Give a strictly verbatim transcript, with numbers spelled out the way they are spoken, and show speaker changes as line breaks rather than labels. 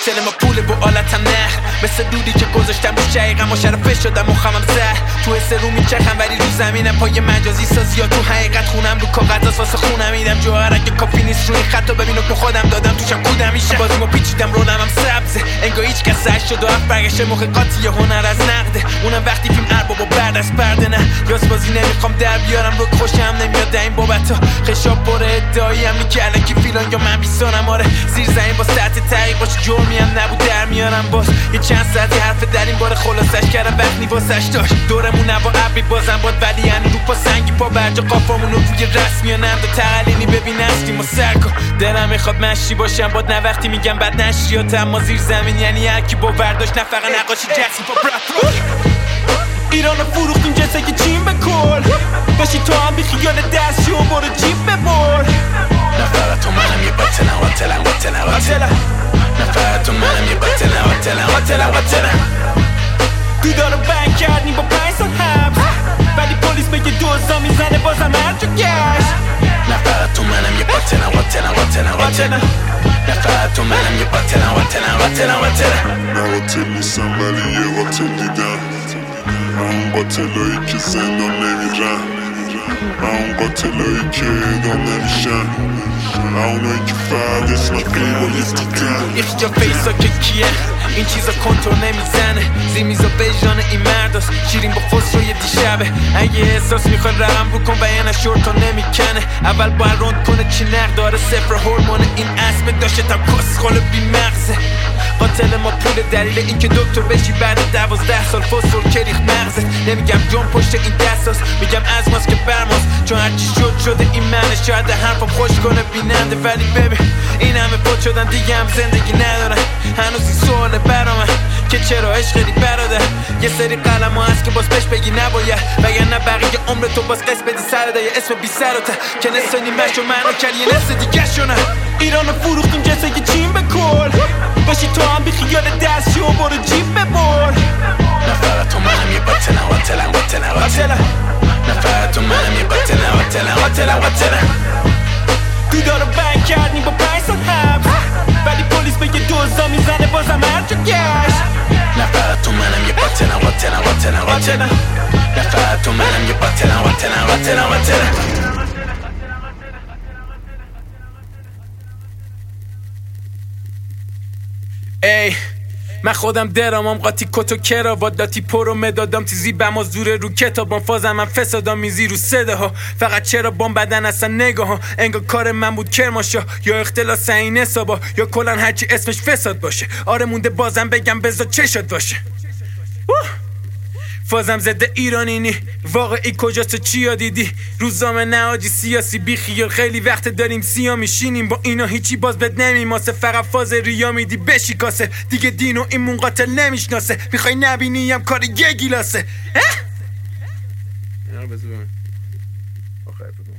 قاتل ما پول و آلتم نه مثل دودی که گذاشتم رو شقیقم و شرفش شدم و خمم زه تو حس رو میچخم ولی رو زمینم پای مجازی سازی ها تو حقیقت خونم رو کاغذ از واسه خونم میدم جوهر اگه کافی نیست روی خط و ببینو که خودم دادم توشم کودم میشه بازیمو پیچیدم رولم هم سبزه انگار هیچ کس هشت شد و هفت برگشته موقع قاطی هنر از نقده اونم وقتی فیلم ارباب و بعد از پرده نه یاس بازی نمیخوام در بیارم رو خوشم نمیاد در این بابت ها خشاب باره ادعایی هم میگه الکی فیلان یا من بیسانم آره زیر زمین با سطح تحقیق باشه جرمی هم نبود در میارم باز یه چند ساعتی حرف در این باره خلاصش کردم وقتی واسش داشت دورمون نوا ابری بازم باد ولی هنو رو پا سنگی پا برجا قافامون رو روی رسمی ها نند و تقلینی ببین هستیم و سرکن دلم میخواد مشتی باشم باد نه وقتی میگم بد نشریات اما زیر زمین یعنی هرکی با برداشت نه فقط نقاشی جسی پا برات ایران رو فروختیم جسه که چین بکل باشی تو هم بی خیال دستی و برو جیب ببر
نه فقط تو منم یه بطلم قاتلم قاتلم قاتلم نه فقط تو منم یه بطلم قاتلم قاتلم قاتلم
دودار رو بند کردیم با پنج سال حبس ولی پلیس بگه دوزا میزنه بازم هر جو گشت
نه فقط تو منم یه بطلم قاتلم قاتلم قاتلم نه فقط تو منم یه بطلم قاتلم قاتلم قاتلم
نه قاتل نیستم ولی یه قاتل دیدم من اون قاتلایی که زندان نمیرن من اون قاتلایی که اعدام نمیشن من اونایی که فرد اسم قیبالیت دیدن
یکی جا فیسا که کیه این چیزا کنترل نمیزنه زیر میزا بیجان این مرداست شیرین با خسروی دیشبه اگه احساس میخواد رقم بکن و یه نشورتا نمیکنه اول باید روند کنه چی نق داره صفر هرمون این اسم داشته تا کس خاله بی مغزه قاتل ما پول دلیل این که دکتر بشی بعد دوازده سال فسفر کریخ مغزت نمیگم جون پشت این دستاست میگم از ماست که برماست چون هرچی شد شده این منه شاید حرفم خوش کنه بیننده ولی ببین این همه فوت شدن دیگه هم زندگی ندارن هنوز این سواله برامن که چرا عشقی برادر یه سری قلم ها هست که باز بهش بگی نباید وگرنه بقیه عمر تو باز قص بدی سرده یه اسم بی سر و ته که نصف نیمش رو معنا کردی یه نصف دیگه شونه ایران رو فروختیم جسه که چین بکل باشی تو هم بی خیال دستی و برو جیب ببر
نه فقط تو منم یه بطلم قاتلم قاتلم قاتلم نه فقط تو منم یه بطلم قاتلم قاتلم قاتلم
دودار رو بند کردیم با پنج سال حبس ولی پلیس بگه دوزا میزنه بازم هر جو گشت
نه فقط تو منم یه بطلم قاتلم قاتلم قاتلم نه فقط تو منم یه بطلم قاتلم قاتلم قاتلم
ای من خودم درامم قاطی کتو کراوات داتی پرو مدادم تیزی بم از دوره رو کتابم فازم من فسادم میزی رو صده ها فقط چرا بام بدن اصلا نگاه ها انگار کار من بود کرماشا یا اختلاس این حسابا یا کلن هرچی اسمش فساد باشه آره مونده بازم بگم بذار چشات باشه فازم زده ایرانی نی واقعی کجاست و چیا دیدی روزنامه نهادی سیاسی بی خیال خیلی وقت داریم سیا میشینیم با اینا هیچی باز بد نمیماسه فقط فاز ریا میدی بشی کاسه دیگه دینو این مون قاتل نمیشناسه میخوای نبینی هم کار یه گیلاسه